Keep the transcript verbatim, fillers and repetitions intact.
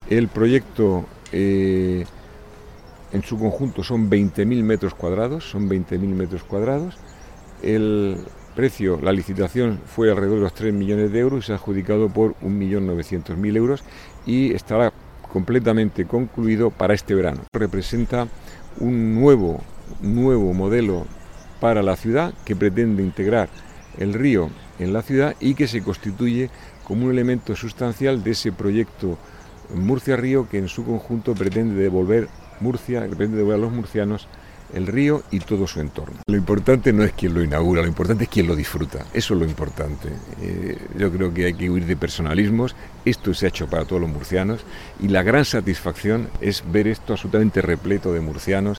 El proyecto eh, en su conjunto son veinte mil metros cuadrados, son veinte mil metros cuadrados. El precio, la licitación fue alrededor de los tres millones de euros y se ha adjudicado por un millón novecientos mil euros y estará completamente concluido para este verano. Representa un nuevo, nuevo modelo para la ciudad que pretende integrar el río en la ciudad y que se constituye como un elemento sustancial de ese proyecto Murcia-Río que en su conjunto pretende devolver Murcia, que pretende devolver a los murcianos el río y todo su entorno. Lo importante no es quién lo inaugura, lo importante es quién lo disfruta, eso es lo importante. Eh, yo creo que hay que huir de personalismos, esto se ha hecho para todos los murcianos y la gran satisfacción es ver esto absolutamente repleto de murcianos